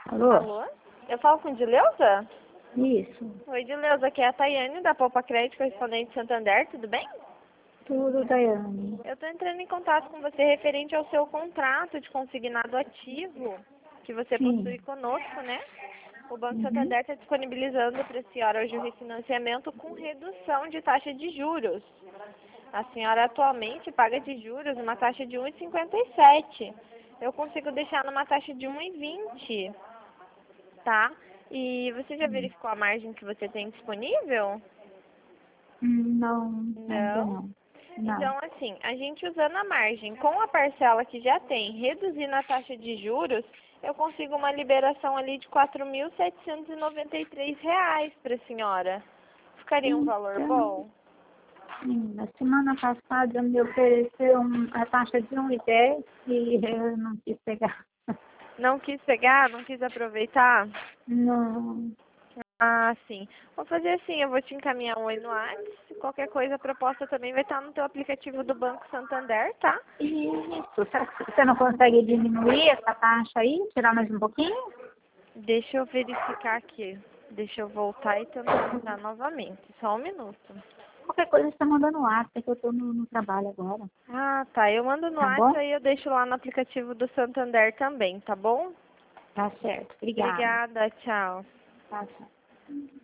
Alô? Alô? Eu falo com Dileuza? Isso. Oi, Dileuza, aqui é a Tayane da Poupa Crédito, correspondente Santander, tudo bem? Tudo, Daiane. Eu estou entrando em contato com você referente ao seu contrato de consignado ativo que você possui Sim. conosco, né? O Banco Uhum. Santander está disponibilizando para a senhora hoje o refinanciamento com redução de taxa de juros. A senhora atualmente paga de juros uma taxa de 1,57. Eu consigo deixar numa taxa de 1,20, tá? E você já verificou a margem que você tem disponível? Não, ainda Não? não. Não. Então, assim, a gente usando a margem com a parcela que já tem, reduzindo a taxa de juros, eu consigo uma liberação ali de R$ 4.793 para a senhora. Ficaria um valor Então, bom? na semana passada me ofereceu a taxa de 1,10 e eu não quis pegar. Não quis pegar? Não quis aproveitar? Não. Ah, sim. Vou fazer assim, eu vou te encaminhar um oi no WhatsApp. Qualquer coisa, a proposta também vai estar no teu aplicativo do Banco Santander, tá? Isso. Será que você não consegue diminuir essa taxa aí? Tirar mais um pouquinho? Deixa eu verificar aqui. Deixa eu voltar e tentar entrar novamente. Só um minuto. Qualquer coisa você manda no WhatsApp, que eu estou no trabalho agora. Ah, tá. Eu mando no Tá bom? WhatsApp e eu deixo lá no aplicativo do Santander também, tá bom? Tá certo. Obrigada. Obrigada, tchau. Tá certo.